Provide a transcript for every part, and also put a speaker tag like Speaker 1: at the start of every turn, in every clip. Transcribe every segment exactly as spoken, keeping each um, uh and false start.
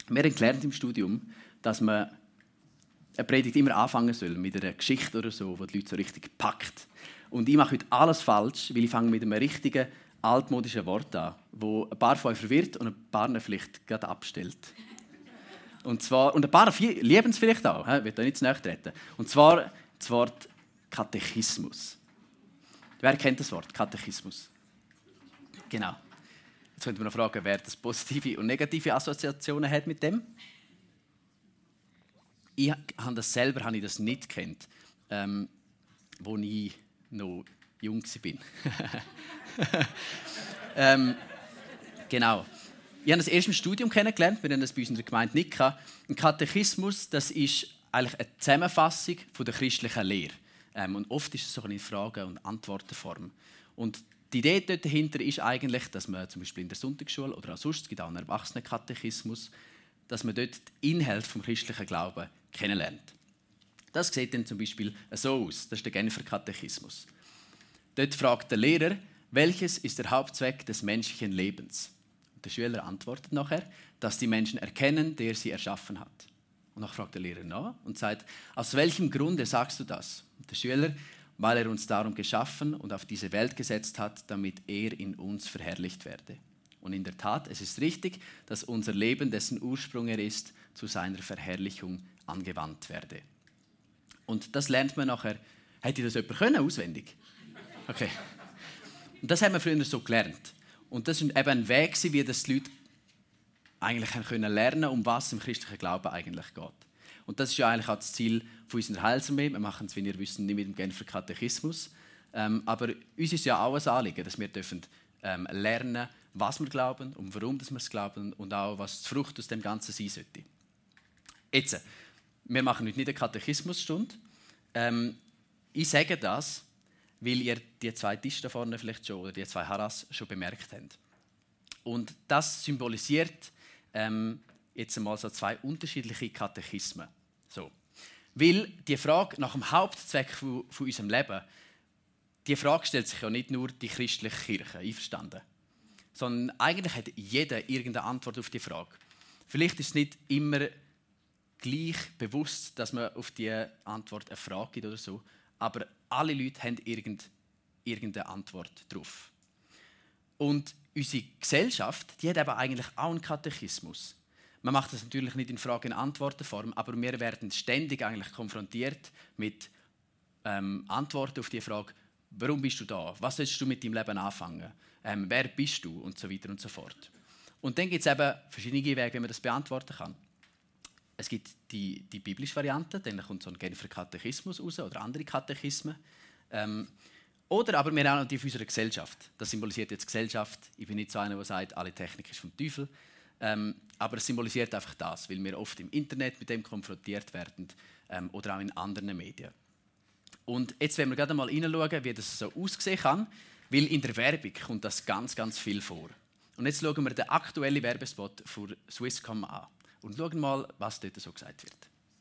Speaker 1: Wir haben gelernt im Studium, dass man eine Predigt immer anfangen soll mit einer Geschichte oder so, die die Leute so richtig packt. Und ich mache heute alles falsch, weil ich fange mit einem richtigen altmodischen Wort an, wo ein paar von euch verwirrt und ein paar vielleicht gerade abstellt. Und, zwar, und ein paar lieben es vielleicht auch, ich will da nicht zu nahe treten. Und zwar das Wort Katechismus. Wer kennt das Wort Katechismus? Genau. Jetzt könnte man noch fragen, wer das positive und negative Assoziationen hat mit dem. Ich habe das selber habe ich das nicht gekannt, ähm, als ich noch jung war. ähm, genau. Ich habe das erst im Studium kennengelernt, wir haben das bei uns in der Gemeinde nicht gehabt. Ein Katechismus, das ist eigentlich eine Zusammenfassung von der christlichen Lehre. Ähm, und oft ist es so eine Frage- und Antwortenform. Und die Idee dahinter ist eigentlich, dass man zum Beispiel in der Sonntagsschule oder auch sonst, es gibt auch einen Erwachsenenkatechismus, dass man dort den Inhalt vom christlichen Glauben kennenlernt. Das sieht dann zum Beispiel so aus. Das ist der Genfer Katechismus. Dort fragt der Lehrer, welches ist der Hauptzweck des menschlichen Lebens? Und der Schüler antwortet nachher, dass die Menschen erkennen, der sie erschaffen hat. Und dann fragt der Lehrer nach und sagt, aus welchem Grunde sagst du das? Und der Schüler, weil er uns darum geschaffen und auf diese Welt gesetzt hat, damit er in uns verherrlicht werde. Und in der Tat, es ist richtig, dass unser Leben, dessen Ursprung er ist, zu seiner Verherrlichung angewandt werde. Und das lernt man nachher. Hätte das jemand können, auswendig? Okay. Und das haben wir früher so gelernt. Und das war eben ein Weg, wie das die Leute eigentlich können lernen, um was im christlichen Glauben eigentlich geht. Und das ist ja eigentlich auch das Ziel von unserer Heilsarmee. Wir machen es, wie ihr wisst, nicht mit dem Genfer Katechismus. Ähm, aber uns ist ja auch ein Anliegen, dass wir dürfen, ähm, lernen, was wir glauben und warum wir es glauben und auch, was die Frucht aus dem Ganzen sein sollte. Jetzt, wir machen heute nicht eine Katechismusstunde. Ähm, ich sage das, weil ihr die zwei Tische da vorne vielleicht schon oder die zwei Haras schon bemerkt habt. Und das symbolisiert ähm, jetzt einmal so zwei unterschiedliche Katechismen. So. Weil die Frage nach dem Hauptzweck von, von unserem Leben, die Frage stellt sich ja nicht nur die christliche Kirche, einverstanden? Sondern eigentlich hat jeder irgendeine Antwort auf die Frage. Vielleicht ist es nicht immer gleich bewusst, dass man auf diese Antwort eine Frage gibt oder so, aber alle Leute haben irgendeine Antwort darauf. Und unsere Gesellschaft, die hat aber eigentlich auch einen Katechismus. Man macht das natürlich nicht in Frage-und-Antworten-Form, aber wir werden ständig eigentlich konfrontiert mit ähm, Antworten auf die Frage, warum bist du da? Was sollst du mit deinem Leben anfangen? Ähm, wer bist du? Und so weiter und so fort. Und dann gibt es eben verschiedene Wege, wie man das beantworten kann. Es gibt die, die biblische Variante, dann kommt so ein Genfer Katechismus raus oder andere Katechismen. Ähm, oder aber wir haben auch noch die von unserer Gesellschaft. Das symbolisiert jetzt Gesellschaft. Ich bin nicht so einer, der sagt, alle Technik ist vom Teufel. Ähm, aber es symbolisiert einfach das, weil wir oft im Internet mit dem konfrontiert werden ähm, oder auch in anderen Medien. Und jetzt wollen wir gerade mal hineinschauen, wie das so aussehen kann, weil in der Werbung kommt das ganz, ganz viel vor. Und jetzt schauen wir den aktuellen Werbespot für Swisscom an und schauen mal, was dort so gesagt wird.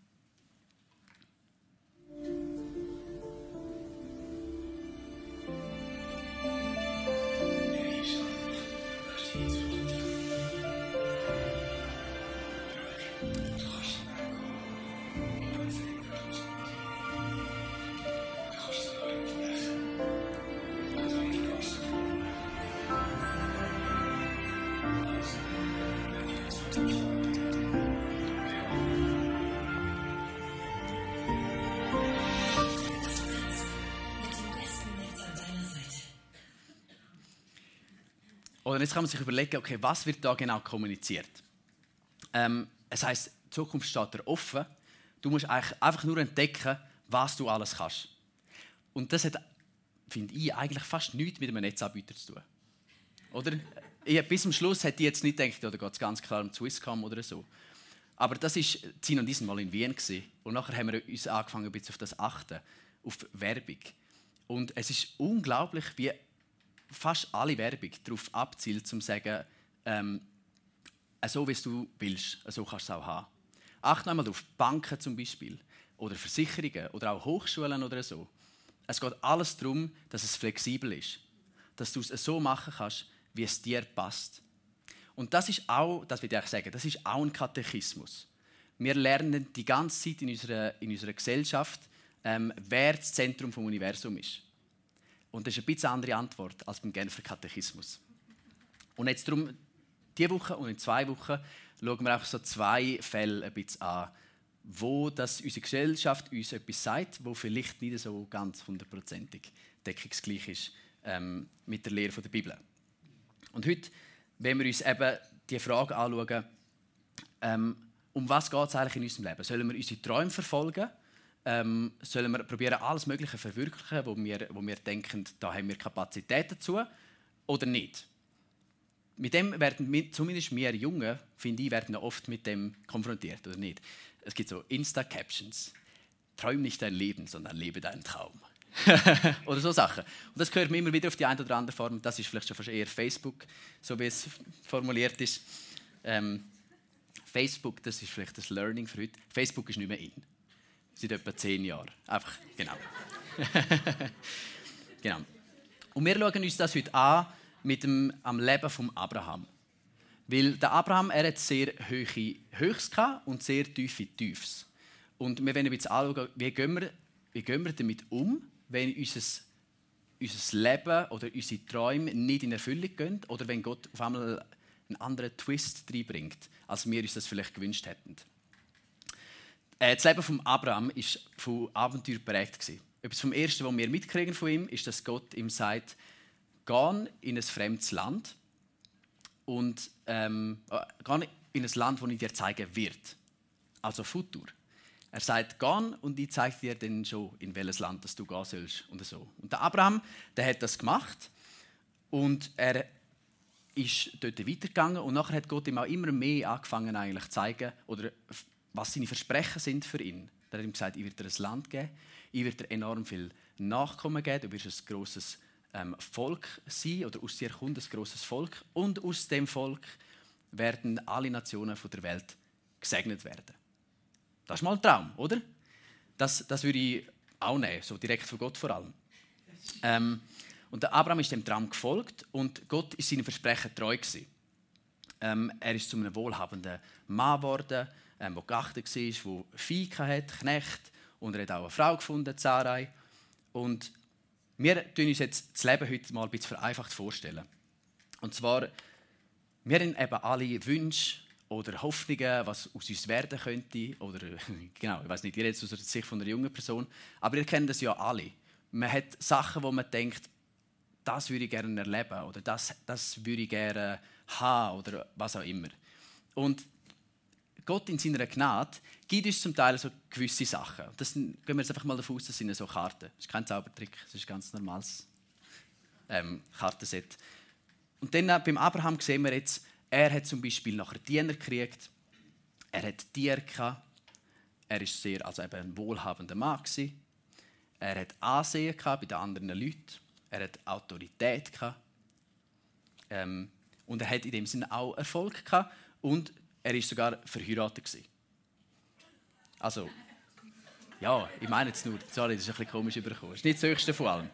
Speaker 1: Oder jetzt kann man sich überlegen, okay, was wird da genau kommuniziert? Ähm, es heisst, die Zukunft steht dir offen. Du musst eigentlich einfach nur entdecken, was du alles kannst. Und das hat, finde ich, eigentlich fast nichts mit einem Netzanbieter zu tun. Oder? Ich, bis zum Schluss hätte ich jetzt nicht gedacht, oder geht es ganz klar um Swisscom oder so. Aber das ist, Zin und ich waren mal in Wien gewesen. Und nachher haben wir uns angefangen, ein bisschen auf das zu achten, auf Werbung. Und es ist unglaublich, wie fast alle Werbung darauf abzielt, um zu sagen, ähm, so wie du willst, so kannst du es auch haben. Achte einmal auf Banken zum Beispiel oder Versicherungen oder auch Hochschulen oder so. Es geht alles darum, dass es flexibel ist, dass du es so machen kannst, wie es dir passt. Und das ist auch, das will ich eigentlich sagen, das ist auch ein Katechismus. Wir lernen die ganze Zeit in unserer, in unserer Gesellschaft, ähm, wer das Zentrum des Universums ist. Und das ist eine bisschen andere Antwort als beim Genfer Katechismus. Und jetzt darum, diese Woche und in zwei Wochen schauen wir auch so zwei Fälle ein bisschen an, wo das unsere Gesellschaft uns etwas sagt, wo vielleicht nicht so ganz hundertprozentig deckungsgleich ist ähm, mit der Lehre der Bibel. Und heute, wenn wir uns eben die Frage anschauen, ähm, um was geht es eigentlich in unserem Leben? Sollen wir unsere Träume verfolgen? Ähm, sollen wir probieren, alles Mögliche zu verwirklichen, wo wir, wo wir denken, da haben wir Kapazität dazu, oder nicht? Mit dem werden wir, zumindest wir Jungen, finde ich, werden oft mit dem konfrontiert, oder nicht? Es gibt so Insta-Captions. Träum nicht dein Leben, sondern lebe deinen Traum. Oder so Sachen. Und das hört man immer wieder auf die eine oder andere Form. Das ist vielleicht schon fast eher Facebook, so wie es formuliert ist. Ähm, Facebook, das ist vielleicht das Learning für heute. Facebook ist nicht mehr in. Seit etwa zehn Jahren. Einfach, genau. Genau. Und wir schauen uns das heute an mit dem am Leben von Abraham. Weil der Abraham, er hat sehr hohe Höchst und sehr tiefe Tiefs. Und wir wollen jetzt anschauen, wie gehen wir, wie gehen wir damit um, wenn unser, unser Leben oder unsere Träume nicht in Erfüllung gehen oder wenn Gott auf einmal einen anderen Twist reinbringt, als wir uns das vielleicht gewünscht hätten. Das Leben von Abraham war von Abenteuer geprägt. Etwas vom Ersten, was wir mitkriegen von ihm, ist, dass Gott ihm sagt, geh in ein fremdes Land und ähm, geh in ein Land, das ich dir zeigen wird. Also Futur. Er sagt, geh und ich zeige dir dann schon, in welches Land dass du gehen sollst. Und, so. Und der Abraham, der hat das gemacht und er ist dort weitergegangen und nachher hat Gott ihm auch immer mehr angefangen eigentlich zu zeigen, oder was seine Versprechen sind für ihn. Er hat ihm gesagt, ich werde dir ein Land geben, ich werde dir enorm viel Nachkommen geben, du wirst ein grosses ähm, Volk sein, oder aus dir kommt ein grosses Volk und aus dem Volk werden alle Nationen der Welt gesegnet werden. Das ist mal ein Traum, oder? Das, das würde ich auch nehmen, so direkt von Gott vor allem. Ähm, und der Abraham ist dem Traum gefolgt und Gott ist seinen Versprechen treu gewesen. Ähm, er ist zu einem wohlhabenden Mann geworden, ähm, der geachtet war, der Vieh hatte, Knecht, und er hat auch eine Frau gefunden, Sarai. Und wir tun uns jetzt das Leben heute mal ein bisschen vereinfacht vorstellen. Und zwar, wir haben eben alle Wünsche oder Hoffnungen, was aus uns werden könnte. Oder, genau, ich weiß nicht, ihr jetzt aus der Sicht von einer jungen Person. Aber ihr kennt das ja alle. Man hat Sachen, wo man denkt, das würde ich gerne erleben oder das, das würde ich gerne haben oder was auch immer. Und Gott in seiner Gnade gibt uns zum Teil so gewisse Sachen. Das gehen wir jetzt einfach mal davon aus, das sind so Karten. Das ist kein Zaubertrick, das ist ein ganz normales ähm, Kartenset. Und dann äh, beim Abraham sehen wir jetzt, er hat zum Beispiel nachher Diener gekriegt, er hat Tiere gehabt, er war sehr, also eben ein wohlhabender Mann gewesen. Er hat Ansehen gehabt bei den anderen Leuten, er hat Autorität gehabt, ähm, und er hat in dem Sinne auch Erfolg gehabt und er war sogar verheiratet gewesen. Also, ja, ich meine jetzt nur, sorry, das ist ein bisschen komisch übergekommen. Das ist nicht das Höchste von allem.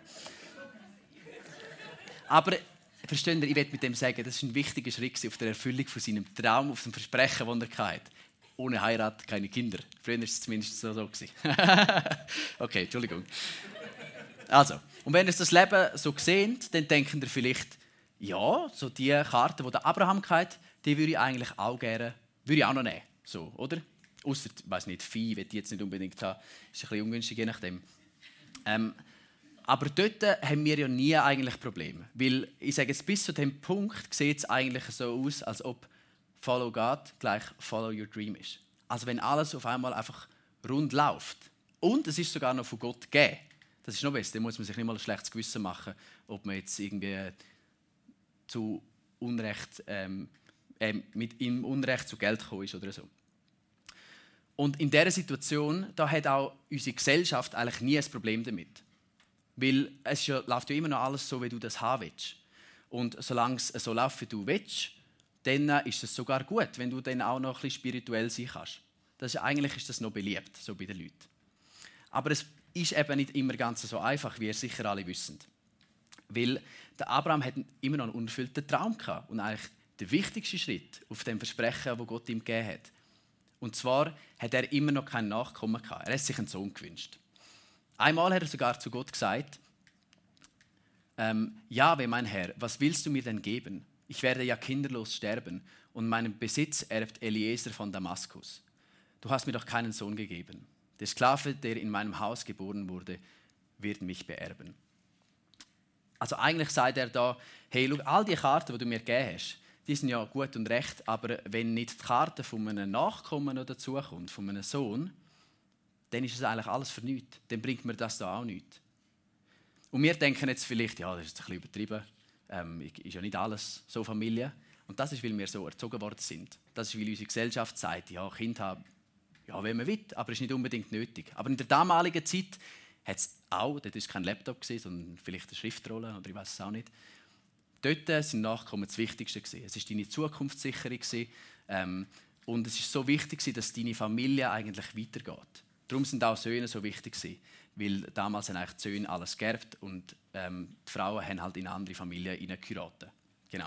Speaker 1: Aber versteht ihr, ich will mit dem sagen, das ist ein wichtiger Schritt auf der Erfüllung von seinem Traum, auf dem Versprechen, das er hatte. Ohne Heirat keine Kinder. Früher war es zumindest so. so okay, Entschuldigung. Also, und wenn ihr das Leben so seht, dann denkt ihr vielleicht, ja, so die Karte, die der Abraham hatte, die würde ich eigentlich auch gerne, würde ich auch noch nehmen. So, oder? Ausser, ich weiss nicht, Vieh will ich jetzt nicht unbedingt haben. Ist ein bisschen ungünstig, je nachdem. Ähm, aber dort haben wir ja nie eigentlich Probleme. Weil, ich sage jetzt, bis zu dem Punkt sieht es eigentlich so aus, als ob Follow God gleich Follow Your Dream ist. Also wenn alles auf einmal einfach rund läuft. Und es ist sogar noch von Gott gegeben. Das ist noch besser. Da muss man sich nicht mal ein schlechtes Gewissen machen, ob man jetzt irgendwie zu Unrecht, ähm, äh, mit im Unrecht zu Geld gekommen ist oder so. Und in dieser Situation da hat auch unsere Gesellschaft eigentlich nie ein Problem damit. Weil es ja, läuft ja immer noch alles so, wie du das haben willst. Und solange es so läuft, wie du willst, dann ist es sogar gut, wenn du dann auch noch ein bisschen spirituell sein kannst. Das ist, eigentlich ist das noch beliebt, so bei den Leuten. Aber es ist eben nicht immer ganz so einfach, wie ihr sicher alle wissen. Weil der Abraham hat immer noch einen unerfüllten Traum gehabt. Und eigentlich der wichtigste Schritt auf dem Versprechen, das Gott ihm gegeben hat. Und zwar hat er immer noch keinen Nachkommen gehabt. Er hat sich einen Sohn gewünscht. Einmal hat er sogar zu Gott gesagt, ähm, Jahwe, mein Herr, was willst du mir denn geben? Ich werde ja kinderlos sterben und meinen Besitz erbt Eliezer von Damaskus. Du hast mir doch keinen Sohn gegeben. Der Sklave, der in meinem Haus geboren wurde, wird mich beerben. Also eigentlich sagt er da, hey, schau, all die Karten, die du mir gegeben hast, die sind ja gut und recht, aber wenn nicht die Karte von einem Nachkommen noch dazukommt, von einem Sohn, dann ist es eigentlich alles für nichts. Dann bringt mir das da auch nichts. Und wir denken jetzt vielleicht, ja, das ist ein bisschen übertrieben, ähm, ist ja nicht alles so Familie. Und das ist, weil wir so erzogen worden sind. Das ist, weil unsere Gesellschaft sagt, ja, Kind haben, ja, wenn man will, aber es ist nicht unbedingt nötig. Aber in der damaligen Zeit hat es auch, dort war es kein Laptop, sondern vielleicht eine Schriftrolle, oder ich weiß es auch nicht. Dort sind Nachkommen das Wichtigste. Es war deine Zukunftssicherung. Ähm, und es war so wichtig, dass deine Familie eigentlich weitergeht. Darum sind auch Söhne so wichtig, weil damals haben eigentlich die Söhne alles geerbt und ähm, die Frauen haben halt in eine andere Familie geheiratet. Genau.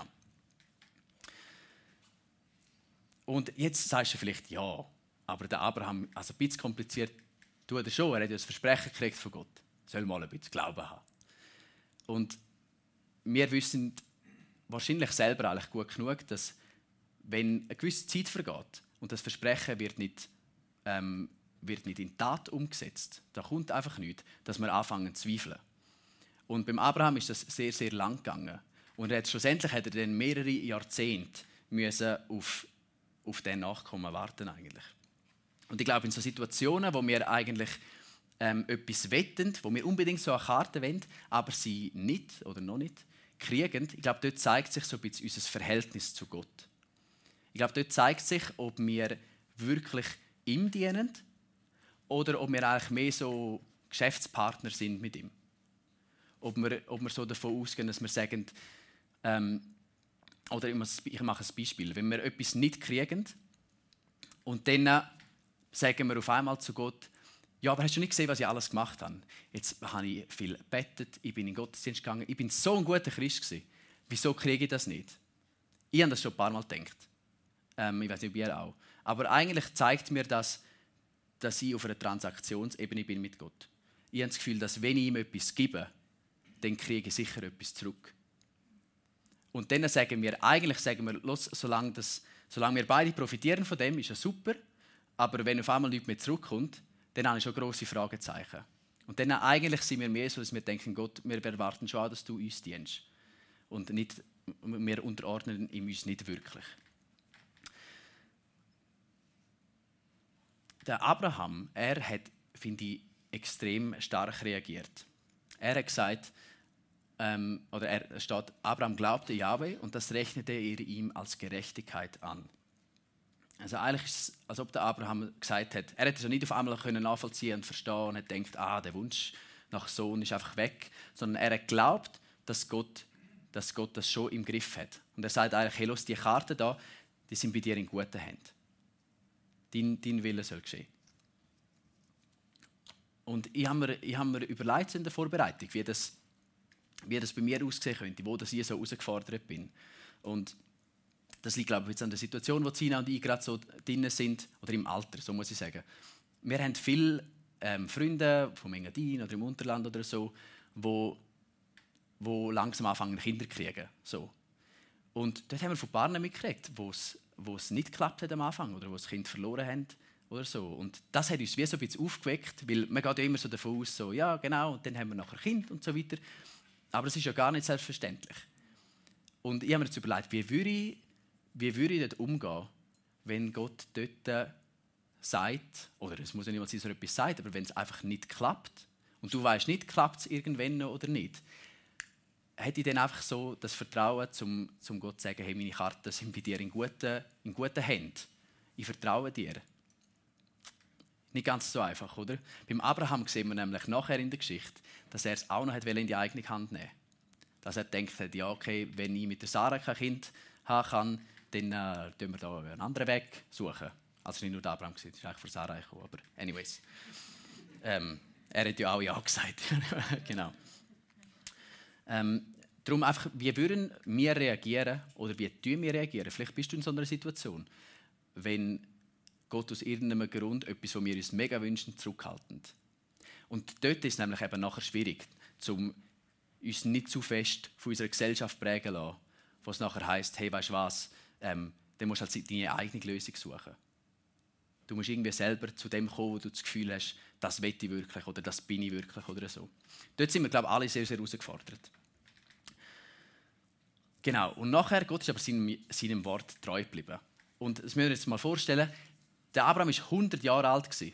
Speaker 1: Und jetzt sagst du vielleicht, ja, aber der Abraham, also ein bisschen kompliziert tut er schon, er hat ja das Versprechen gekriegt von Gott. Er soll mal ein bisschen Glauben haben. Und wir wissen wahrscheinlich selber eigentlich gut genug, dass wenn eine gewisse Zeit vergeht und das Versprechen wird nicht, ähm, wird nicht in Tat umgesetzt, da kommt einfach nichts, dass wir anfangen zu zweifeln. Und beim Abraham ist das sehr, sehr lang gegangen. Und er hat, schlussendlich hat er dann mehrere Jahrzehnte müssen auf, auf den Nachkommen warten eigentlich. Und ich glaube, in so Situationen, wo wir eigentlich ähm, etwas wetten, wo wir unbedingt so eine Karte wollen, aber sie nicht oder noch nicht kriegen, ich glaube, dort zeigt sich so ein bisschen unser Verhältnis zu Gott. Ich glaube, dort zeigt sich, ob wir wirklich ihm dienen oder ob wir eigentlich mehr so Geschäftspartner sind mit ihm. Ob wir, ob wir so davon ausgehen, dass wir sagen, ähm, oder ich mache ein Beispiel, wenn wir etwas nicht kriegen und dann sagen wir auf einmal zu Gott, ja, aber hast du nicht gesehen, was ich alles gemacht habe? Jetzt habe ich viel gebetet, ich bin in den Gottesdienst gegangen, ich bin so ein guter Christ gewesen. Wieso kriege ich das nicht? Ich habe das schon ein paar Mal gedacht. Ähm, ich weiß nicht, ob ihr auch. Aber eigentlich zeigt mir das, dass ich auf einer Transaktionsebene bin mit Gott. Ich habe das Gefühl, dass wenn ich ihm etwas gebe, dann kriege ich sicher etwas zurück. Und dann sagen wir, eigentlich sagen wir, los, solange, das, solange wir beide profitieren von dem, ist ja super. Aber wenn auf einmal nichts mehr zurückkommt, dann habe ich schon grosse Fragezeichen. Und dann eigentlich sind wir mehr so, dass wir denken, Gott, wir erwarten schon, dass du uns dienst. Und nicht, wir unterordnen ihm uns nicht wirklich. Der Abraham, er hat, finde ich, extrem stark reagiert. Er hat gesagt, ähm, oder er steht, Abraham glaubte Jahwe und das rechnete er ihm als Gerechtigkeit an. Also eigentlich ist es, als ob der Abraham gesagt hat, er hätte es ja nicht auf einmal nachvollziehen und verstehen und hat gedacht, ah, der Wunsch nach Sohn ist einfach weg, sondern er hat geglaubt, dass Gott, dass Gott das schon im Griff hat. Und er sagt eigentlich, hey, los, die Karten da, die sind bei dir in guten Händen. Dein, dein Wille soll geschehen. Und ich habe mir, ich habe mir überlegt in der Vorbereitung, wie das, wie das bei mir aussehen könnte, wo das ich so herausgefordert bin. Und das liegt, glaube ich, jetzt an der Situation, wo Sina und ich gerade so drin sind, oder im Alter, so muss ich sagen. Wir haben viele ähm, Freunde vom Engadin oder im Unterland oder so, wo, wo langsam anfangen, Kinder zu kriegen. So. Und dort haben wir von Paaren mitgekriegt, wo es, wo es nicht geklappt hat am Anfang oder wo das Kind verloren haben oder so. Und das hat uns wie so ein bisschen aufgeweckt, weil man geht ja immer so davon aus, so, ja genau, und dann haben wir nachher Kind und so weiter. Aber es ist ja gar nicht selbstverständlich. Und ich habe mir jetzt überlegt, wie würde ich Wie würde ich dort umgehen, wenn Gott dort sagt, oder es muss ja nicht mal sein, dass er etwas sagt, aber wenn es einfach nicht klappt und du weißt nicht, klappt es irgendwann noch oder nicht, hätte ich dann einfach so das Vertrauen, zum, zum Gott zu sagen, hey, meine Karten sind bei dir in guten, in guten Händen. Ich vertraue dir. Nicht ganz so einfach, oder? Beim Abraham sehen wir nämlich nachher in der Geschichte, dass er es auch noch in die eigene Hand nehmen wollte. Dass er gedacht hat, ja okay, wenn ich mit der Sarah kein Kind haben kann, dann äh, tun wir da einen anderen Weg suchen. Also nicht nur der Abraham, das ist eigentlich von Sarah gekommen, aber anyways. Ähm, er hat ja auch Ja gesagt. Genau. Ähm, darum einfach, wie würden wir reagieren oder wie tun wir reagieren? Vielleicht bist du in so einer Situation, wenn Gott aus irgendeinem Grund etwas, was wir uns mega wünschen, zurückhaltend. Und dort ist es nämlich eben nachher schwierig, um uns nicht zu fest von unserer Gesellschaft prägen zu lassen, wo es nachher heisst, hey, weißt du was, ähm, dann musst du halt deine eigene Lösung suchen. Du musst irgendwie selber zu dem kommen, wo du das Gefühl hast, das will ich wirklich oder das bin ich wirklich oder so. Dort sind wir, glaube ich, alle sehr, sehr herausgefordert. Genau, und nachher, Gott ist aber seinem, seinem Wort treu geblieben. Und das müssen wir uns jetzt mal vorstellen, der Abraham war hundert Jahre alt, als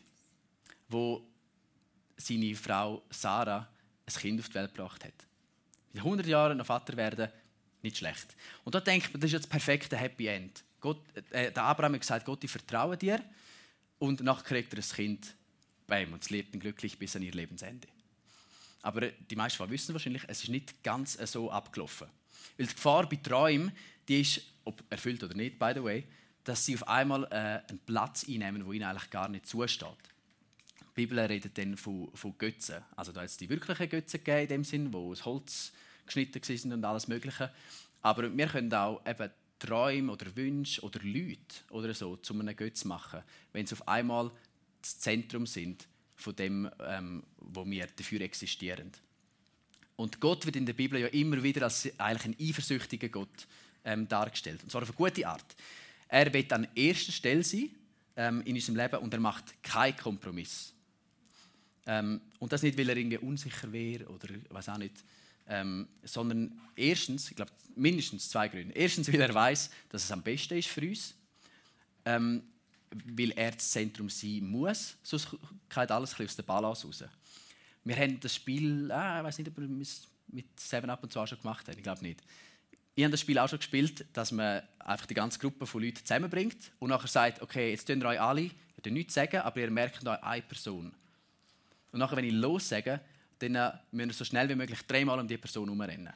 Speaker 1: seine Frau Sarah ein Kind auf die Welt gebracht hat. In hundert Jahren noch Vater werden, nicht schlecht. Und da denkt man, das ist jetzt das perfekte Happy End. Gott, äh, der Abraham hat gesagt, Gott, ich vertraue dir. Und nachher kriegt er ein Kind, bam, und es lebt glücklich bis an ihr Lebensende. Aber die meisten wissen wahrscheinlich, es ist nicht ganz so abgelaufen. Weil die Gefahr bei Träumen, die ist, ob erfüllt oder nicht, by the way, dass sie auf einmal äh, einen Platz einnehmen, wo ihnen eigentlich gar nicht zusteht. Die Bibel redet dann von, von Götzen. Also da hat es die wirklichen Götzen gegeben, in dem Sinn, wo aus Holz geschnitten sind und alles Mögliche. Aber wir können auch eben Träume oder Wünsche oder Leute oder so zu einem Götz machen, wenn sie auf einmal das Zentrum sind von dem, ähm, wo wir dafür existieren. Und Gott wird in der Bibel ja immer wieder als eigentlich ein eifersüchtiger Gott ähm, dargestellt. Und zwar auf eine gute Art. Er will an erster Stelle sein ähm, in unserem Leben und er macht keinen Kompromiss. Ähm, und das nicht, weil er irgendwie unsicher wäre oder weiß auch nicht, ähm, sondern erstens, ich glaube mindestens zwei Gründe. Erstens, weil er weiß, dass es am besten ist für uns, ähm, weil er das Zentrum sein muss, sonst kommt alles aus der Balance raus. Wir haben das Spiel, ah, ich weiß nicht, ob wir es mit Seven Up und so auch schon gemacht haben, ich glaube nicht. Ich habe das Spiel auch schon gespielt, dass man einfach die ganze Gruppe von Leuten zusammenbringt und nachher sagt, okay, jetzt tun ihr euch alle, ihr dürft nichts sagen, aber ihr merkt euch eine Person. Und nachher, wenn ich los sage, dann müssen wir so schnell wie möglich dreimal um die Person herumrennen.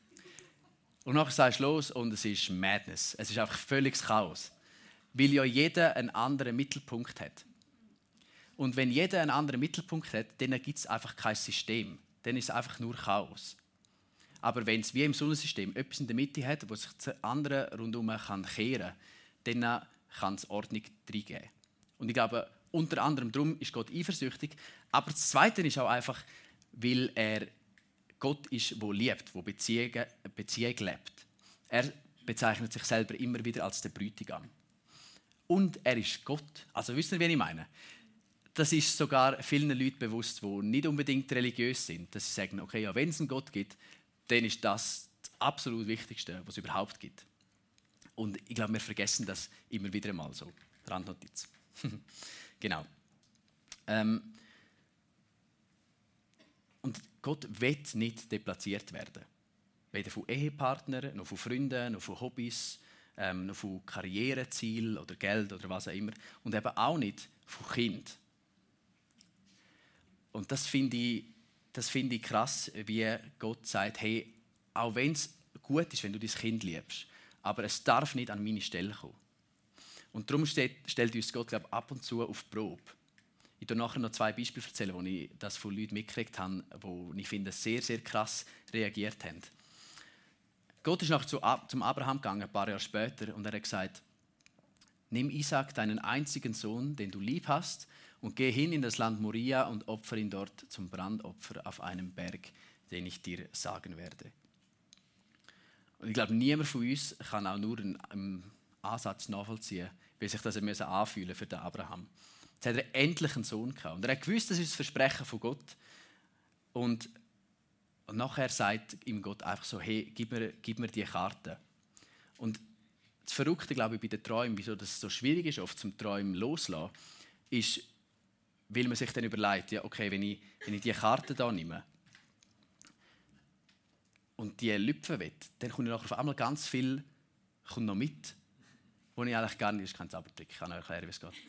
Speaker 1: Und nachher sagst du los und es ist Madness. Es ist einfach völliges Chaos. Weil ja jeder einen anderen Mittelpunkt hat. Und wenn jeder einen anderen Mittelpunkt hat, dann gibt es einfach kein System. Dann ist es einfach nur Chaos. Aber wenn es wie im Sonnensystem etwas in der Mitte hat, wo sich das andere rundherum kann kehren kann, dann kann es Ordnung reingeben. Und ich glaube, unter anderem darum ist Gott eifersüchtig. Aber das Zweite ist auch einfach, weil er Gott ist, der liebt, der Beziehung, Beziehung lebt. Er bezeichnet sich selber immer wieder als der Bräutigam. Und er ist Gott. Also wisst ihr, wie ich meine? Das ist sogar vielen Leuten bewusst, die nicht unbedingt religiös sind, dass sie sagen, okay, ja, wenn es einen Gott gibt, dann ist das das absolut Wichtigste, was es überhaupt gibt. Und ich glaube, wir vergessen das immer wieder mal so. Randnotiz. Genau. Ähm, und Gott will nicht deplatziert werden. Weder von Ehepartnern, noch von Freunden, noch von Hobbys, ähm, noch von Karrierezielen oder Geld oder was auch immer. Und eben auch nicht von Kind. Und das finde ich, das finde ich krass, wie Gott sagt, hey, auch wenn es gut ist, wenn du dein Kind liebst, aber es darf nicht an meine Stelle kommen. Und darum stellt, stellt uns Gott, glaube ich, ab und zu auf die Probe. Ich werde nachher noch zwei Beispiele erzählen, wo ich das von Leuten mitgekriegt habe, die ich finde, sehr, sehr krass reagiert haben. Gott ist nachher zu, zum Abraham gegangen, ein paar Jahre später, und er hat gesagt, nimm Isaac, deinen einzigen Sohn, den du lieb hast, und geh hin in das Land Moria und opfer ihn dort zum Brandopfer auf einem Berg, den ich dir sagen werde. Und ich glaube, niemand von uns kann auch nur einen Ansatz nachvollziehen, wie sich das anfühlen für den Abraham. Jetzt hat er endlich einen Sohn gehabt. Und er hat gewusst, das ist das Versprechen von Gott. Und, und nachher sagt ihm Gott einfach so, hey, gib mir, gib mir die Karte. Und das Verrückte, glaube ich, bei den Träumen, wieso das so schwierig ist, oft zum Träumen loslassen, ist, weil man sich dann überlegt, ja, okay, wenn ich, wenn ich die Karte da nehme und die lüpfen will, dann kommt nachher auf einmal ganz viel kommt noch mit, wo ich eigentlich gar nicht, das ist kein Zaubertrick, ich kann euch erklären, wie es geht.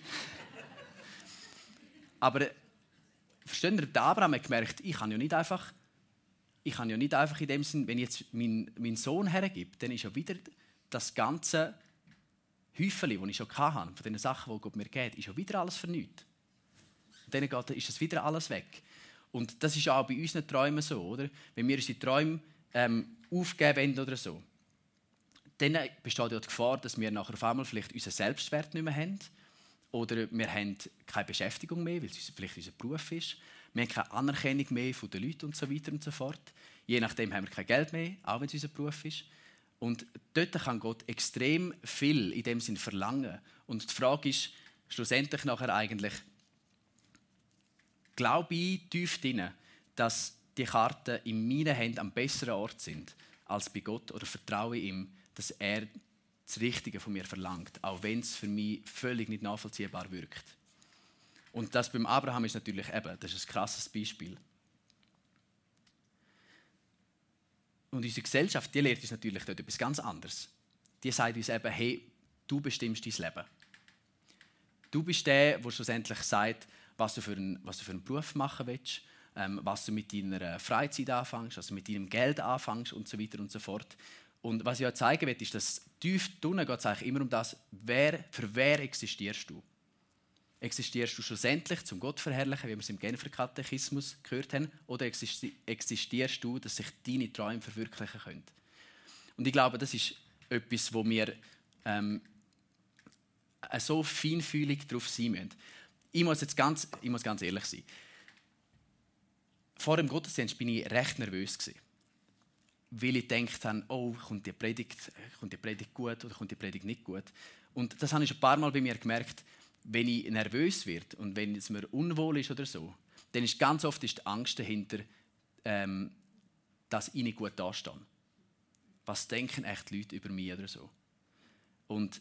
Speaker 1: Aber versteht ihr, der Abraham hat gemerkt, ich kann ja nicht einfach, ich kann ja nicht einfach in dem Sinn, wenn ich jetzt meinen, meinen Sohn hergebe, dann ist ja wieder das ganze Häufchen, das ich schon hatte, von den Sachen, die Gott mir gibt, ist ja wieder alles für nichts. Und dann ist das wieder alles weg. Und das ist auch bei unseren Träumen so, oder? Wenn wir unsere Träume ähm, aufgeben wollen oder so, dann besteht ja die Gefahr, dass wir nachher auf einmal vielleicht unseren Selbstwert nicht mehr haben oder wir haben keine Beschäftigung mehr, weil es vielleicht unser Beruf ist. Wir haben keine Anerkennung mehr von den Leuten und so weiter und so fort. Je nachdem haben wir kein Geld mehr, auch wenn es unser Beruf ist. Und dort kann Gott extrem viel in dem Sinn verlangen. Und die Frage ist schlussendlich nachher eigentlich, glaube ich tief drin, dass die Karten in meinen Händen am besseren Ort sind als bei Gott, oder vertraue ich ihm, dass er das Richtige von mir verlangt, auch wenn es für mich völlig nicht nachvollziehbar wirkt. Und das beim Abraham ist natürlich eben, das ist ein krasses Beispiel. Und unsere Gesellschaft, die lehrt uns natürlich dort etwas ganz anderes. Die sagt uns eben, hey, du bestimmst dein Leben. Du bist der, der schlussendlich sagt, was du für einen, was du für einen Beruf machen willst, ähm, was du mit deiner Freizeit anfängst, was du mit deinem Geld anfängst und so weiter und so fort. Und was ich euch zeigen will, ist, dass tief drinnen geht es eigentlich immer um das, wer, für wer existierst du? Existierst du schlussendlich zum Gott verherrlichen, wie wir es im Genfer Katechismus gehört haben, oder existierst du, dass sich deine Träume verwirklichen können? Und ich glaube, das ist etwas, wo wir ähm, so feinfühlig darauf sein müssen. Ich muss jetzt ganz, ich muss ganz ehrlich sein. Vor dem Gottesdienst war ich recht nervös gewesen, weil ich gedacht habe, oh, kommt die Predigt, kommt die Predigt gut oder kommt die Predigt nicht gut? Und das habe ich schon ein paar Mal bei mir gemerkt. Wenn ich nervös werde und wenn es mir unwohl ist oder so, dann ist ganz oft ist die Angst dahinter, ähm, dass ich nicht gut dastehe. Was denken echt die Leute über mich oder so? Und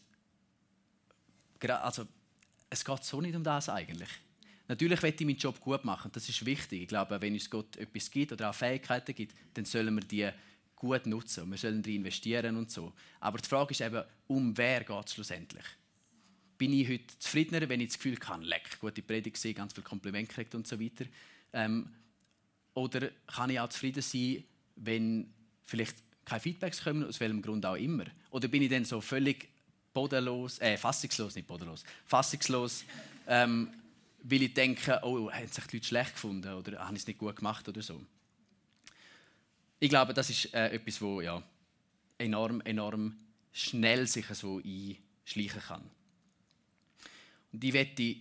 Speaker 1: also, es geht so nicht um das eigentlich. Natürlich will ich meinen Job gut machen, das ist wichtig. Ich glaube, wenn uns Gott etwas gibt oder auch Fähigkeiten gibt, dann sollen wir die gut nutzen. Wir sollen darin investieren und so. Aber die Frage ist eben, um wer geht es schlussendlich? Bin ich heute zufriedener, wenn ich das Gefühl habe, leck, gute Predigt gesehen, ganz viele Komplimente gekriegt und so weiter? Ähm, oder kann ich auch zufrieden sein, wenn vielleicht keine Feedbacks kommen, aus welchem Grund auch immer? Oder bin ich dann so völlig bodenlos, äh, fassungslos, nicht bodenlos, fassungslos, ähm, weil ich denke, oh, haben sich die Leute schlecht gefunden oder habe ich es nicht gut gemacht oder so? Ich glaube, das ist äh, etwas, wo ja, enorm, enorm schnell sich so einschleichen kann. Und ich möchte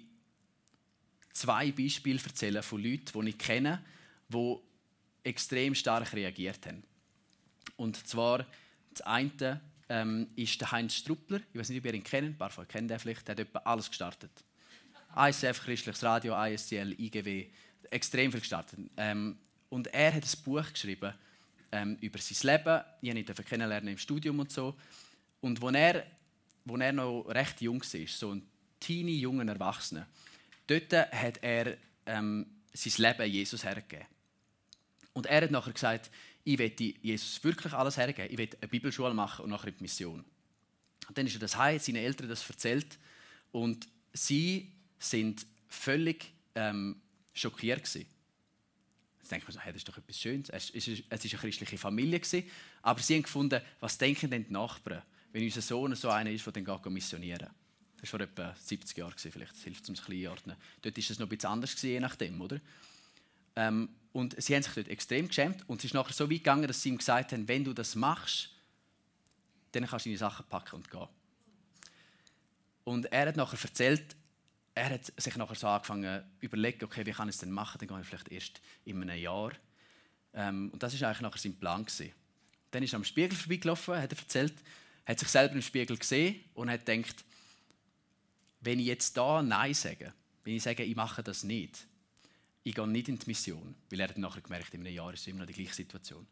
Speaker 1: zwei Beispiele erzählen von Leuten, die ich kenne, die extrem stark reagiert haben. Und zwar, das eine ähm, ist der Heinz Struppler. Ich weiß nicht, ob ihr ihn kennt, ein paar von euch kennen den vielleicht. Der hat etwa alles gestartet. I S F, Christliches Radio, I S C L, I G W, extrem viel gestartet. Ähm, und er hat ein Buch geschrieben ähm, über sein Leben. Ich durfte ihn kennenlernen im Studium und so. Und als er, als er noch recht jung war, so ein Teenie, jungen Erwachsenen, dort hat er ähm, sein Leben Jesus hergegeben. Und er hat nachher gesagt, ich will Jesus wirklich alles hergeben. Ich will eine Bibelschule machen und nachher in die Mission. Und dann ist er das heim, seinen Eltern das erzählt und sie sind völlig ähm, schockiert gewesen. Jetzt denkt man so, hey, das ist doch etwas Schönes. Es war eine christliche Familie gewesen, aber sie haben gefunden, was denken denn die Nachbarn, wenn unser Sohn so einer ist, der dann missionieren geht. Das war vor etwa siebzig Jahren, vielleicht. Das hilft, um es ein bisschen einordnen. Dort war es noch ein bisschen anders, je nachdem. Oder? Ähm, und sie haben sich dort extrem geschämt. Und es ist nachher so weit gegangen, dass sie ihm gesagt haben, wenn du das machst, dann kannst du deine Sachen packen und gehen. Und er hat nachher erzählt, er hat sich nachher so angefangen zu überlegen, okay, wie kann ich es denn machen? Dann gehe ich vielleicht erst in einem Jahr. Ähm, und das war eigentlich nachher sein Plan gewesen. Dann ist er am Spiegel vorbeigelaufen, hat er erzählt, hat sich selber im Spiegel gesehen und hat gedacht, wenn ich jetzt da Nein sage, wenn ich sage, ich mache das nicht, ich gehe nicht in die Mission, weil er hat nachher gemerkt, in einem Jahr ist es immer noch die gleiche Situation.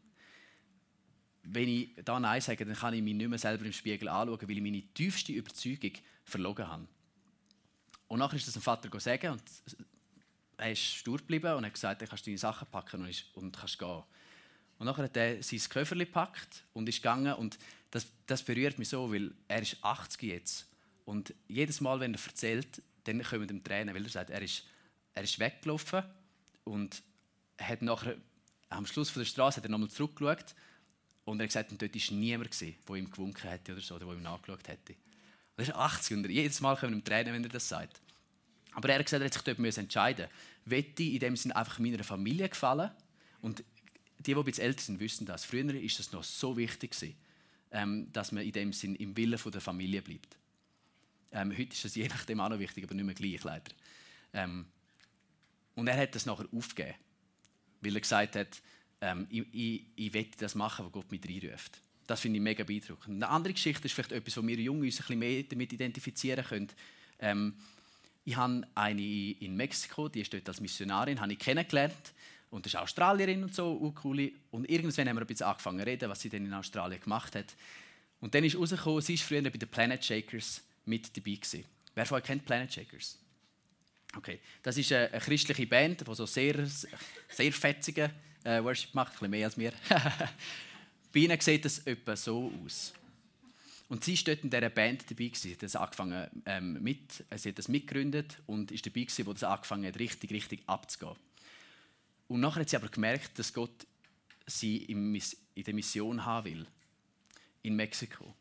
Speaker 1: Wenn ich da Nein sage, dann kann ich mich nicht mehr selber im Spiegel anschauen, weil ich meine tiefste Überzeugung verlogen habe. Und nachher ist das dem Vater sagen und er ist stur geblieben und hat gesagt, du kannst deine Sachen packen und, ist, und kannst gehen. Und nachher hat er sein Köfferchen gepackt und ist gegangen und das, das berührt mich so, weil er ist achtzig jetzt. Und jedes Mal, wenn er erzählt, dann kommen ihm Tränen, weil er sagt, er ist, er ist weggelaufen und hat nachher, am Schluss von der Straße hat er nochmal zurückgeschaut und er hat gesagt, und dort war niemand, der ihm gewunken hätte oder so, oder der ihm nachgeschaut hätte. Und er ist achtzig und jedes Mal kommen ihm Tränen, wenn er das sagt. Aber er hat gesagt, er hat sich dort entscheiden müssen. Will ich in dem Sinne einfach meiner Familie gefallen und die, die ein bisschen älter sind, wissen das. Früher war das noch so wichtig, ähm, dass man in dem Sinn im Willen der Familie bleibt. Ähm, heute ist das je nachdem auch noch wichtig, aber nicht mehr gleich, leider. Ähm, und er hat das nachher aufgegeben, weil er gesagt hat, ähm, ich, ich, ich will das machen, was Gott mit reinruft. Das finde ich mega beeindruckend. Eine andere Geschichte ist vielleicht etwas, wo wir Jungen uns ein bisschen mehr damit identifizieren können. Ähm, ich habe eine in Mexiko, die ist dort als Missionarin, habe ich kennengelernt. Und das ist Australierin und so, auch cool. Und irgendwann haben wir ein bisschen angefangen zu reden, was sie denn in Australien gemacht hat. Und dann ist herausgekommen, sie war früher bei den Planet Shakers mit dabei gewesen. Wer von euch kennt Planet Shakers? Okay, das ist eine, eine christliche Band, die so sehr, sehr fetzige äh, Worship macht, ein bisschen mehr als wir. Bei ihnen sieht das etwa so aus. Und sie war dort in dieser Band dabei. Sie hat das angefangen ähm, mit, sie hat das mitgegründet und ist dabei gewesen, wo das angefangen hat, richtig, richtig abzugehen. Und nachher hat sie aber gemerkt, dass Gott sie in der Mission haben will. In Mexiko.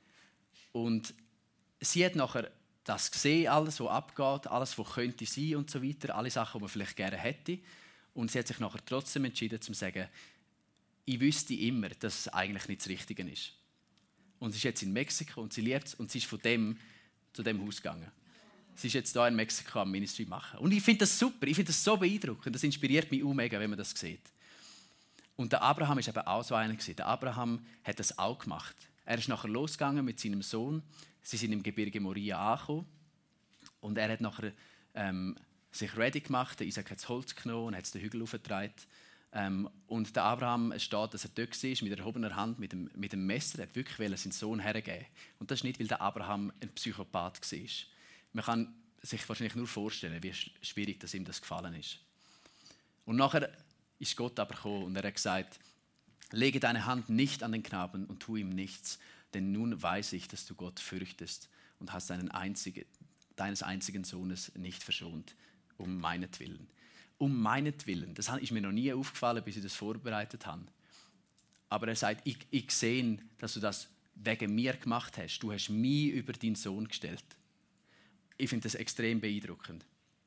Speaker 1: Und sie hat nachher das gesehen, alles, was abgeht, alles, was könnte sein und so weiter, alle Sachen, die man vielleicht gerne hätte. Und sie hat sich nachher trotzdem entschieden, zu sagen, ich wüsste immer, dass es eigentlich nicht das Richtige ist. Und sie ist jetzt in Mexiko und sie liebt es und sie ist von dem zu dem Haus gegangen. Sie ist jetzt hier in Mexiko am Ministry machen. Und ich finde das super, ich finde das so beeindruckend. Das inspiriert mich auch mega, wenn man das sieht. Und der Abraham ist eben auch so einer gewesen. Der Abraham hat das auch gemacht. Er ist nachher losgegangen mit seinem Sohn. Sie sind im Gebirge Moria angekommen. Und er hat nachher ähm, sich ready gemacht. Der Isaac hat das Holz genommen und hat den Hügel aufgetragen. Ähm, und der Abraham, es steht, dass er dort war, mit erhobener Hand, mit dem, mit dem Messer. Er hat wirklich seinen Sohn hergeben. Und das ist nicht, weil der Abraham ein Psychopath war. Man kann sich wahrscheinlich nur vorstellen, wie schwierig dass ihm das gefallen ist. Und nachher ist Gott aber gekommen und er hat gesagt, lege deine Hand nicht an den Knaben und tu ihm nichts, denn nun weiß ich, dass du Gott fürchtest und hast deinen einzigen, deines einzigen Sohnes nicht verschont, um meinetwillen. Um meinetwillen, das ist mir noch nie aufgefallen, bis ich das vorbereitet habe. Aber er sagt, ich, ich sehe, dass du das wegen mir gemacht hast. Du hast mich über deinen Sohn gestellt. Ich finde das extrem beeindruckend.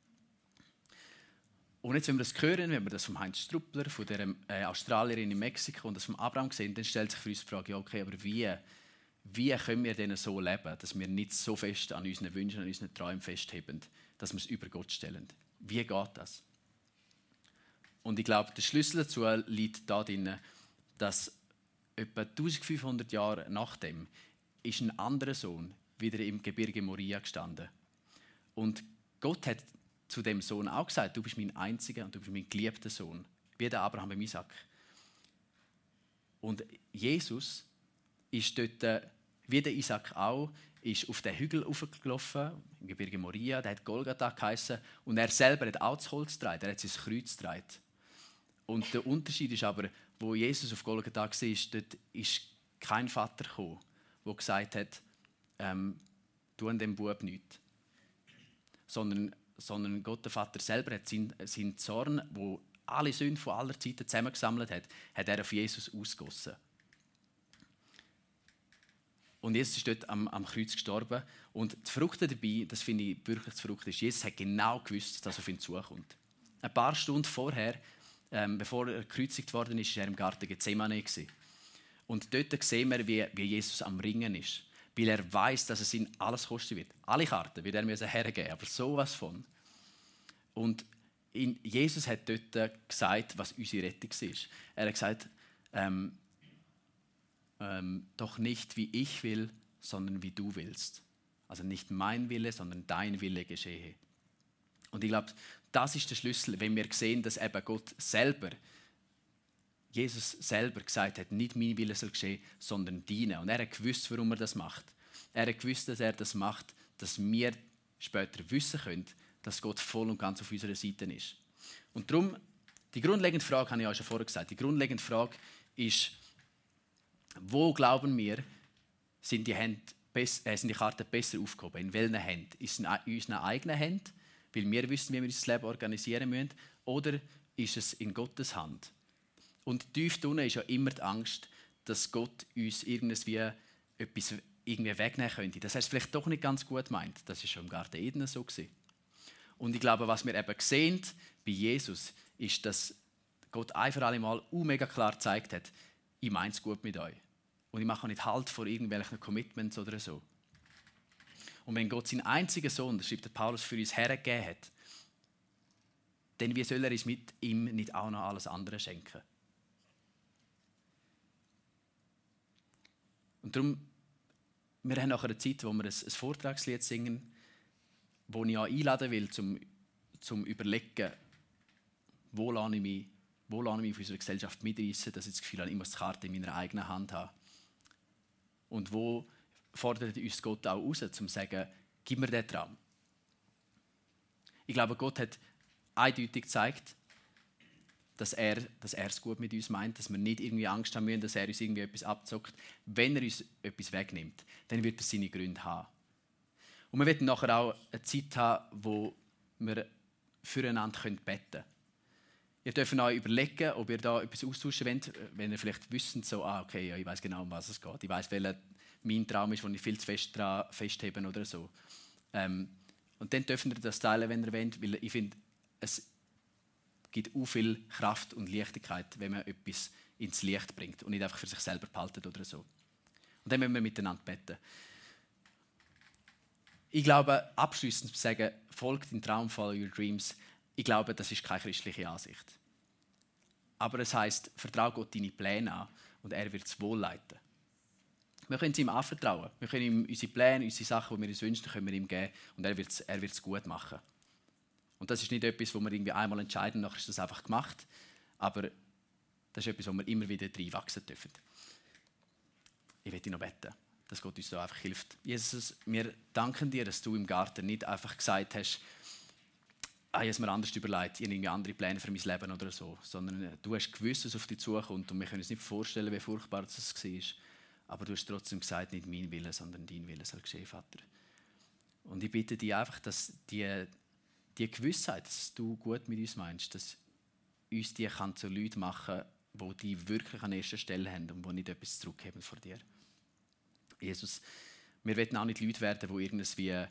Speaker 1: Und jetzt, wenn wir das hören, wenn wir das vom Heinz Struppler, von der äh, Australierin in Mexiko und das vom Abraham sehen, dann stellt sich für uns die Frage, ja, okay, aber wie, wie können wir denn so leben, dass wir nicht so fest an unseren Wünschen, an unseren Träumen festheben, dass wir es über Gott stellen? Wie geht das? Und ich glaube, der Schlüssel dazu liegt darin, dass etwa eintausendfünfhundert Jahre nachdem ist ein anderer Sohn wieder im Gebirge Moria gestanden. Und Gott hat zu dem Sohn auch gesagt, du bist mein einziger und du bist mein geliebter Sohn, wie der Abraham beim Isaac. Und Jesus ist dort, wie der Isaac auch, ist auf den Hügel hochgelaufen, im Gebirge Moria, der hat Golgatha geheissen, und er selber hat auch das Holz getragen, er hat sein Kreuz getragen. Und der Unterschied ist aber, wo Jesus auf Golgatha war, dort ist kein Vater gekommen, der gesagt hat, ähm, tu an dem Bub nichts. Sondern, sondern Gott, der Vater selber, hat seinen, seinen Zorn, wo alle Sünden von aller Zeiten zusammengesammelt hat, hat er auf Jesus ausgegossen. Und Jesus ist dort am, am Kreuz gestorben. Und das Verrückte dabei, das finde ich wirklich das Verrückte, ist, Jesus hat genau gewusst, dass er auf ihn zukommt. Ein paar Stunden vorher, ähm, bevor er gekreuzigt worden ist, war er im Garten Gethsemane. Und dort sehen wir, wie, wie Jesus am Ringen ist. Weil er weiß, dass es ihn alles kosten wird. Alle Karten wird er mir hergeben, aber sowas von. Und in, Jesus hat dort gesagt, was unsere Rettung ist. Er hat gesagt, ähm, ähm, doch nicht wie ich will, sondern wie du willst. Also nicht mein Wille, sondern dein Wille geschehe. Und ich glaube, das ist der Schlüssel, wenn wir sehen, dass eben Gott selber, Jesus selber gesagt hat, nicht mein Wille soll geschehen, sondern deine. Und er hat gewusst, warum er das macht. Er hat gewusst, dass er das macht, dass wir später wissen können, dass Gott voll und ganz auf unserer Seite ist. Und darum, die grundlegende Frage, habe ich auch schon vorher gesagt, die grundlegende Frage ist, wo glauben wir, sind die, Hände, äh, sind die Karten besser aufgehoben? In welchen Händen? Ist es in unseren eigenen Händen, weil wir wissen, wie wir unser Leben organisieren müssen? Oder ist es in Gottes Hand? Und tief drinnen ist ja immer die Angst, dass Gott uns irgendwie etwas irgendwie wegnehmen könnte. Das heißt, vielleicht doch nicht ganz gut meint. Das war schon im Garten Eden so gewesen. Und ich glaube, was wir eben sehen bei Jesus, ist, dass Gott ein für alle Mal uh, mega klar gezeigt hat, ich meine es gut mit euch. Und ich mache auch nicht Halt vor irgendwelchen Commitments oder so. Und wenn Gott seinen einzigen Sohn, das schreibt der Paulus, für uns hergegeben hat, dann wie soll er uns mit ihm nicht auch noch alles andere schenken? Und darum, wir haben nachher eine Zeit, wo wir ein, ein Vortragslied singen, wo ich auch einladen will, zum, zum überlegen, wo lasse ich mich, wo lasse ich mich auf unsere Gesellschaft mitreissen, dass ich das Gefühl habe, ich muss die Karte in meiner eigenen Hand haben. Und wo fordert uns Gott auch raus, um zu sagen, gib mir diesen Traum. Ich glaube, Gott hat eindeutig gezeigt, dass er, dass er es gut mit uns meint, dass wir nicht irgendwie Angst haben müssen, dass er uns irgendwie etwas abzockt. Wenn er uns etwas wegnimmt, dann wird er seine Gründe haben. Und wir werden nachher auch eine Zeit haben, wo wir füreinander beten können. Ihr dürft euch überlegen, ob ihr da etwas austauschen wollt, wenn ihr vielleicht wisst, so, ah, okay, ja, ich weiß genau, um was es geht. Ich weiß, welcher mein Traum ist, den ich viel zu fest daran festhebe oder so. Ähm, und dann dürft ihr das teilen, wenn ihr wollt, weil ich finde, es gibt auch viel Kraft und Leichtigkeit, wenn man etwas ins Licht bringt und nicht einfach für sich selber behaltet oder so. Und dann müssen wir miteinander beten. Ich glaube, abschliessend zu sagen, folgt dem Traum, follow your dreams. Ich glaube, das ist keine christliche Ansicht. Aber es heisst, vertraue Gott deine Pläne an und er wird es wohl leiten. Wir können es ihm anvertrauen. Wir können ihm unsere Pläne, unsere Sachen, die wir uns wünschen, können wir ihm geben und er wird es er wird's gut machen. Und das ist nicht etwas, wo wir irgendwie einmal entscheiden, nachher ist das einfach gemacht. Aber das ist etwas, wo wir immer wieder reinwachsen dürfen. Ich möchte noch beten, dass Gott uns da einfach hilft. Jesus, wir danken dir, dass du im Garten nicht einfach gesagt hast, ah, ich habe es mir anders überlegt, ich habe irgendwie andere Pläne für mein Leben oder so, sondern du hast gewusst, was auf dich zukommt und wir können uns nicht vorstellen, wie furchtbar das war. Aber du hast trotzdem gesagt, nicht mein Wille, sondern dein Wille soll geschehen, Vater. Und ich bitte dich einfach, dass die, die Gewissheit, dass du gut mit uns meinst, dass uns die kann zu Leuten machen, die dich wirklich an erster Stelle haben und die nicht etwas zurückgeben vor dir. Jesus, wir wollen auch nicht Leute werden, die irgendwie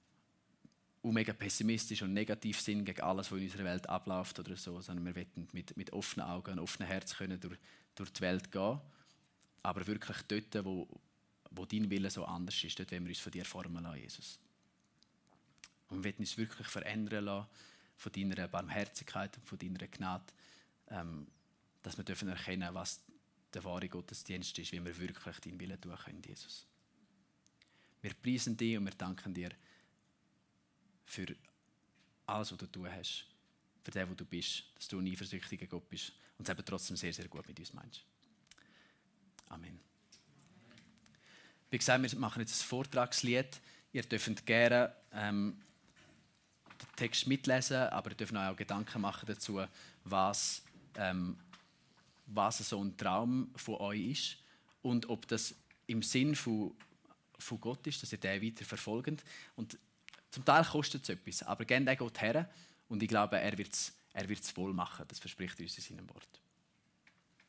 Speaker 1: mega pessimistisch und negativ sind gegen alles, was in unserer Welt abläuft oder so, sondern wir wollen mit, mit offenen Augen und offenem Herz können durch, durch die Welt gehen, aber wirklich dort, wo, wo dein Wille so anders ist, dort wollen wir uns von dir formen lassen, Jesus. Und wir wollen uns wirklich verändern lassen von deiner Barmherzigkeit und von deiner Gnade, ähm, dass wir dürfen erkennen, was der wahre Gottesdienst ist, wie wir wirklich deinen Willen tun können, Jesus. Wir preisen dich und wir danken dir für alles, was du tun hast, für den, wo du bist, dass du ein eifersüchtiger Gott bist und es eben trotzdem sehr, sehr gut mit uns meinst. Amen. Wie gesagt, wir machen jetzt ein Vortragslied. Ihr dürft gerne ähm, den Text mitlesen, aber ihr dürft euch auch Gedanken machen dazu, was, ähm, was so ein Traum von euch ist und ob das im Sinn von, von Gott ist, dass ihr den weiter verfolgt. Und zum Teil kostet es etwas, aber gerne den Gott her und ich glaube, er wird es er wird's wohl machen. Das verspricht er uns in seinem Wort.